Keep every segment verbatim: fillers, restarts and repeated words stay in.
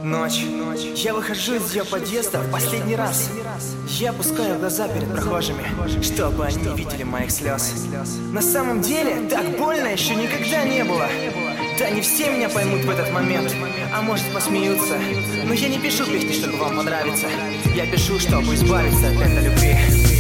Ночь. Я выхожу из ее подъезда в последний раз. Я опускаю глаза перед прохожими, чтобы они не видели моих слез. На самом деле, так больно еще никогда не было. Да, не все меня поймут в этот момент, а может посмеются. Но я не пишу песни, чтобы вам понравиться. Я пишу, чтобы избавиться от этой любви.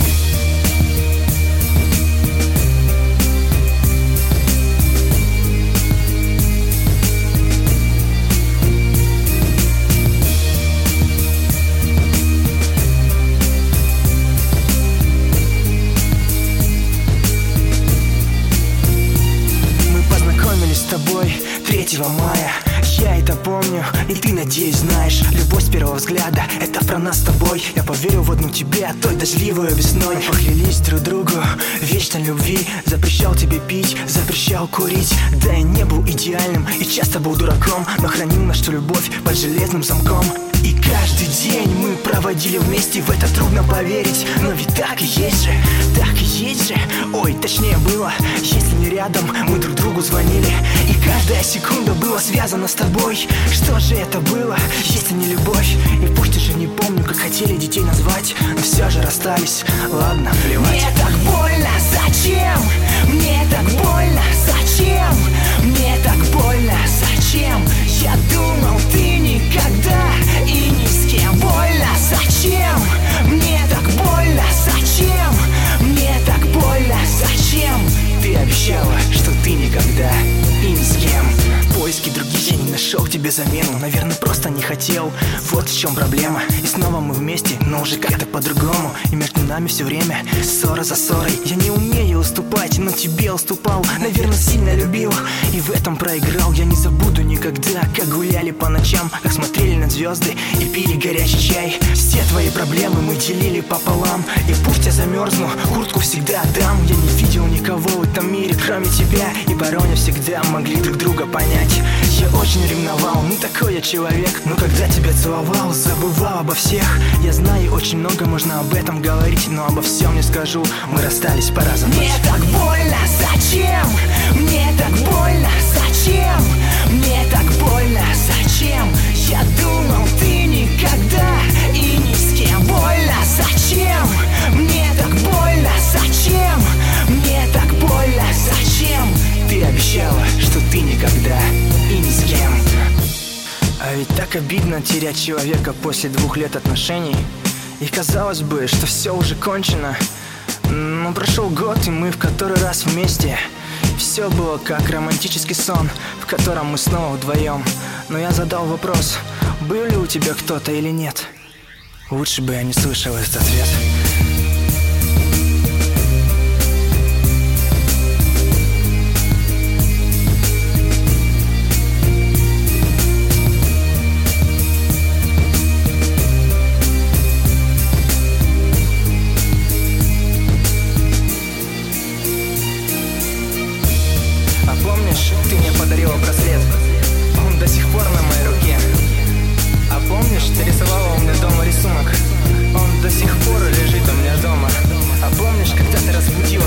С тобой третьего мая. Я это помню, и ты, надеюсь, знаешь. Любовь с первого взгляда, это про нас с тобой. Я поверил в одну тебе, той дождливой весной. Мы поклялись друг другу вечной любви. Запрещал тебе пить, запрещал курить. Да, я не был идеальным и часто был дураком, но хранил нашу любовь под железным замком. И каждый день мы проводили вместе, в это трудно поверить. Но ведь так и есть же, так и есть же. Ой, точнее было, если не рядом, мы друг другу звонили. И каждая секунда была связана с тобой. Что же это было, если не любовь? И пусть уже не помню, как хотели детей назвать, но все же расстались, ладно, плевать. Мне так больно, зачем? Мне так больно, зачем? Мне так больно, зачем? Я думал, ты никогда и ни с кем. Больно, зачем? Мне так больно, зачем? Мне так больно, зачем? Ты обещала, что ты никогда и ни с кем. Поиски других я не нашел тебе замену. Наверное, просто не хотел. Вот в чем проблема. И снова мы вместе, но уже как-то по-другому. И между нами все время ссора за ссорой. Я не умею уступать, но тебе уступал. Наверное, сильно любил и в этом проиграл. Я не забуду никогда, как гуляли по ночам, как смотрели на звезды и пили горячий чай. Все твои проблемы мы делили пополам. И пусть я замерзну, куртку всегда отдам. Я не видел никого в этом мире, кроме тебя. И порой не всегда могли друг друга понять. Я очень ревновал, ну такой я человек. Но когда тебя целовал, забывал обо всех. Я знаю, очень много можно об этом говорить, но обо всем не скажу. Мы расстались, пора забыть. Мне так больно, зачем? Мне так больно, зачем? Мне так больно, зачем? Я думал, ты никогда и ни с кем. Больно, зачем? Мне так больно, зачем? Мне так больно, зачем? Ты обещала, что ты никогда и ни с кем. А ведь так обидно терять человека после двух лет отношений. И казалось бы, что все уже кончено. Но прошел год, и мы в который раз вместе. Все было как романтический сон, в котором мы снова вдвоем. Но я задал вопрос, был ли у тебя кто-то или нет. Лучше бы я не слышал этот ответ. Ты мне подарила браслет, он до сих пор на моей руке. А помнишь, ты рисовала у меня дома рисунок, он до сих пор лежит у меня дома. А помнишь, когда ты разбудила